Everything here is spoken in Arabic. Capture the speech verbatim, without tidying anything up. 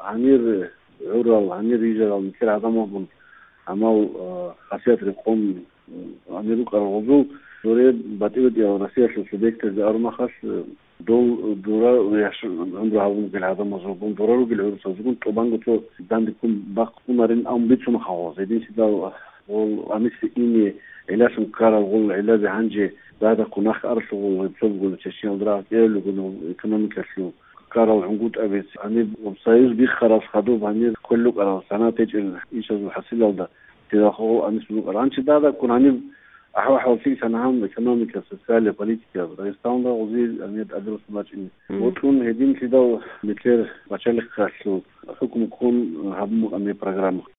عنير عرال عنير يجرال مثل هذا موضوع عمل خاصيات رقم عنير كارغوزو دوري باتيود يا راسية السوديك تزار ما خاص دول دورا ويش عنده هذا مثل هذا مزروبون دورا وقل عرس وزبون طبعا قلتوا داندكم باقوا مرين أم بيتشو مخاوز هذين سيدا وعميس إني علاج مكارا وقول علاج عنجي بعد كناخ أرسل ويبصل قول تشيل درا إيرلو قول إيكونوميك شو كارا وعنقود أبيس يعني وبصير بيخرج خدوب يعني كله على سنة تيجي إيش الحصيلة وده كذا هو أنيس منو أرانش ده ده كنا يعني أحوا حوا في سنة هم إيكونوميك سوسيال بوليتيكا رئيسان ده وزير يعني أدرس ماجين وتكون هدين كده مثل مشاريع خاصة حكم يكون هم أمي برنامج